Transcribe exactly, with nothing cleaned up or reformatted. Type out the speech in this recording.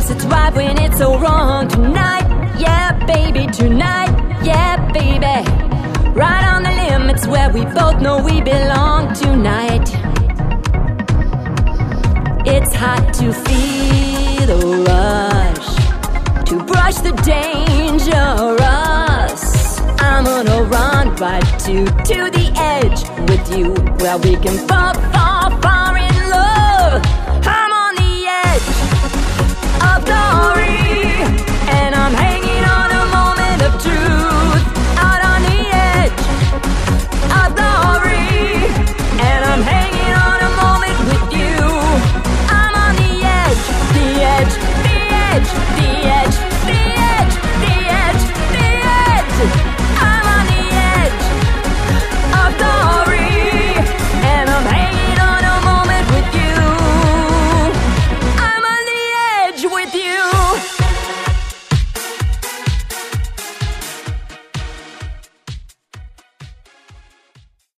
it's right when it's so wrong. Tonight, yeah, baby, tonight, yeah, baby. Right on the limits where we both know we belong tonight. It's hot to feel the rush, to brush the dangerous. I'm gonna run right to, to the edge with you, where we can fall, fall